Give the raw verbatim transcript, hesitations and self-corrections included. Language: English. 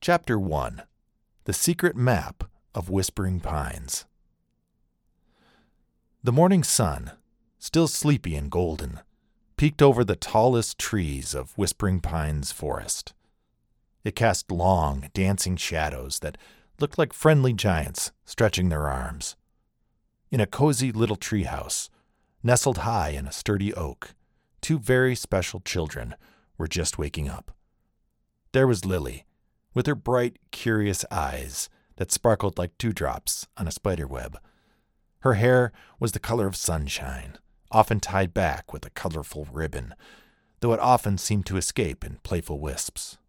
Chapter one. The Secret Map of Whispering Pines. The morning sun, still sleepy and golden, peeked over the tallest trees of Whispering Pines Forest. It cast long, dancing shadows that looked like friendly giants stretching their arms. In a cozy little treehouse, nestled high in a sturdy oak, two very special children were just waking up. There was Lily, with her bright, curious eyes that sparkled like dewdrops on a spider web. Her hair was the color of sunshine, often tied back with a colorful ribbon, though it often seemed to escape in playful wisps.